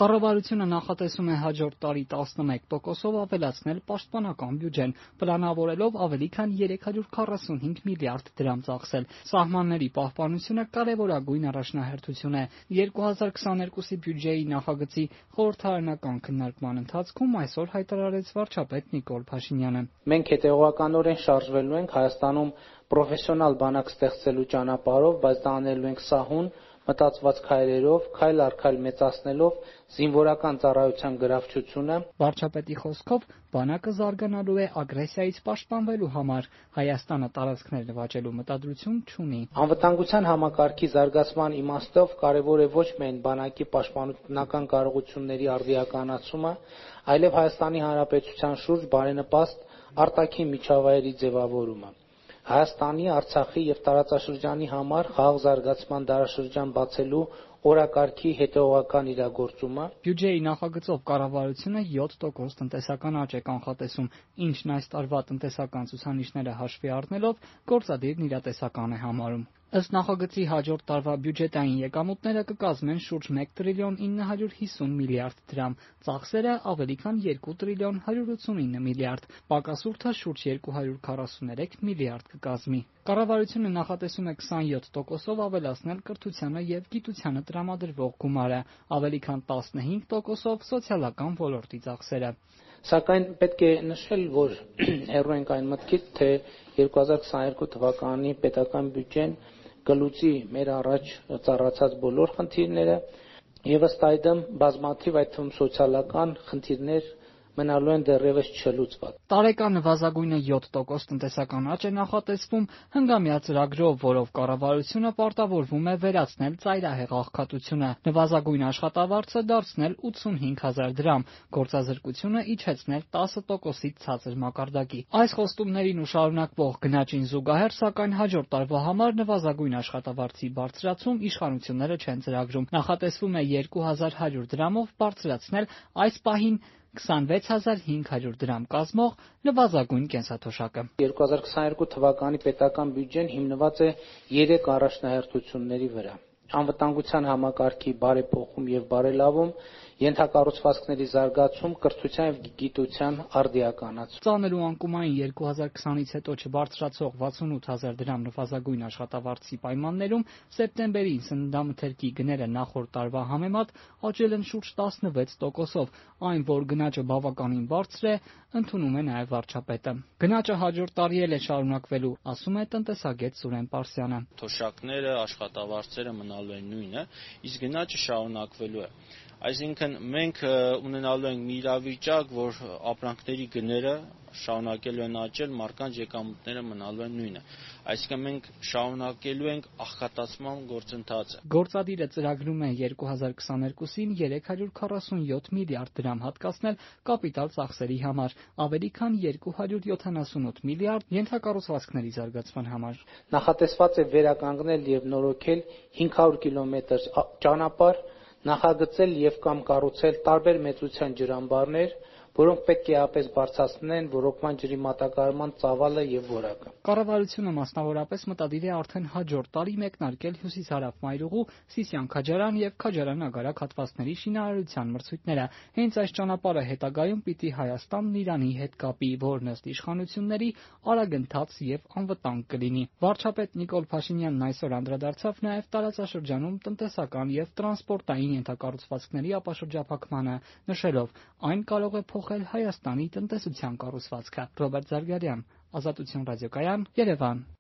Կառավարությունը նախատեսում է հաջորդ տարի 11%-ով ավելացնել պաշտպանական բյուջեն, պլանավորելով ավելի քան 345 միլիարդ դրամ ծախսել։ Սահմանների պահպանությունը կարևորագույն առաջնահերթություն է։ 2022-ի բյուջեի նախագծի խորհրդարանական քննարկման ընթացքում այսօր հայտարարեց վարչապետ Նիկոլ Փաշինյանը։ Մենք հետևողականորեն շարժվելու ենք Հայաստանում պրոֆեսիոնալ բանակ ստեղծելու ճանապարհով, բայց դա անելու ենք սահուն, մտածված քայլերով, քայլ առ քայլ մեծացնելով զինվորական ծառայության գրավչությունը։ Վարչապետի խոսքով բանակը զարգանալու է ագրեսիայից պաշտպանվելու համար։ Հայաստանը տարածքներ նվաճելու մտադրություն չունի։ Անվտանգության համակարգի զարգացման իմաստով կարևոր է ոչ միայն բանակի պաշտպանողական կարողությունների արդիականացումը, այլև Հայաստանի Հանրապետության շուրջ բարենպաստ արտաքին միջավայրի ձևավորումը։ Հայաստանի, Արցախի եւ տարածաշրջանի համար խաղաղ զարգացման դարաշրջան բացելու օրակարգի հետևողական իրագործումը։ Բյուջեի նախագծով կառավարությունը 7% տնտեսական աճ է կանխատեսում, ինչն այս տարվա տնտեսական ցուցանիշները հաշվի առնելով գործադիրն իրատեսական է համարում։ Ըստ նախագծի հաջորդ տարվա բյուջետային եկամուտները կկազմեն շուրջ 1 տրիլիոն 950 միլիարդ դրամ, ծախսերը ավելի քան 2 տրիլիոն 189 միլիարդ, պակասուրդը շուրջ 243 միլիարդ կկազմի։ Կառավարությունը նախատեսում է 27%-ով ավելացնել կրթությանը եւ գիտությանը տրամադրվող գումարը, ավելի քան 15%-ով սոցիալական ոլորտի ծախսերը։ Սակայն պետք է նշել, որ հեռու ենք այն մտքից, թե 2022 թվականի պետական բյուջեն կլուծի մեր առաջ ծառացած բոլոր խնդիրները եւ ըստ այդմ բազմաթիվ այդ թվում սոցիալական խնդիրներ մնալու են դեռևս չլուծված։ Տարեկան նվազագույնը 7% տնտեսական աճ է նախատեսվում հնգամյա ծրագրով, որով կառավարությունը պարտավորվում է վերացնել ծայրահեղ աղքատությունը, նվազագույն աշխատավարձը դարձնել 85,000 դրամ, գործազրկությունը իջեցնել 10%-ից ցածր մակարդակի։ Այս խոստումներին ու շարունակվող գնաճին զուգահեռ, սակայն հաջորդ տարվա համար նվազագույն աշխատավարձի բարձրացում իշխանությունները չեն ծրագրում։ Նախատեսվում է 2100 դրամով բարձրացնել այս պահին 26500 դրամ կազմող նվազագույն կենսաթոշակը։ 2022 թվականի պետական բյուջեն հիմնված է 3 առաջնահերթությունների վրա. անվտանգության համակարգի բարեփոխում եւ բարելավում, ենթակառուցվածքների զարգացում, կրթության եւ գիտության արդիականացում։ Ծանր ու անկումային 2020-ից հետո չբարձրացող 68000 դրամ նվազագույն աշխատավարձի պայմաններում սեպտեմբերին սննդամթերքի գները նախորդ տարվա համեմատ աճել են շուրջ 16%-ով, այն որ գնաճը բավականին բարձր է, ընդունում է նաև վարչապետը։ Գնաճը հաջորդ տարի էլ է շարունակվելու, ասում է տնտեսագետ Սուրեն Պարսյանը։ Թոշակները, աշխատավարձերը մնալու են նույնը, իսկ գնաճը շարունակվելու է։ Այսինքն մենք ունենալու ենք մի իրավիճակ, որ ապրանքների գները շարունակելու են աճել, մարդկանց եկամուտները մնալու են նույնը։ Այսինքն մենք շարունակելու ենք աղքատացման գործընթացը։ Գործադիրը ծրագրում է 2022-ին 347 միլիարդ դրամ հատկացնել կապիտալ ծախսերի համար, ավելի քան 278 միլիարդ ենթակառուցվածքների զարգացման համար։ Նախատեսված է վերականգնել եւ նորոգել 500 կիլոմետր ճանապարհ, նախագծել եւ կամ կառուցել տարբեր մեծության ջրամբարներ, որոնք պետք է ապես բարձրացնեն ոռոգման ջրի մատակարարման ծավալը եւ որակը։ Կառավարությունը մասնավորապես մտադիր է արդեն հաջորդ տարի մեկնարկել հյուսիսարավ մայրուղու Սիսիան-Քաջարան եւ Քաջարան-Ագարակ հատվածների շինարարության մրցույթները։ Հենց այս ճանապարհը հետագայում պիտի Հայաստանն Իրանի հետ կապի, որն ըստ իշխանությունների արագընթաց եւ անվտանգ կլինի։ Վարչապետ Նիկոլ Փաշինյանն այսօր անդրադարձավ նաեւ տարածաշրջանում տնտեսական եւ տրանսպորտային ենթակառուցվածքների ապաշրջափակմանը, նշելով, այն կարող է փոխել Հայաստանի տնտեսության կառուցվածքը։ Ռոբերտ Զարգարյան, Ազատություն ռադիոկայան, Երևան։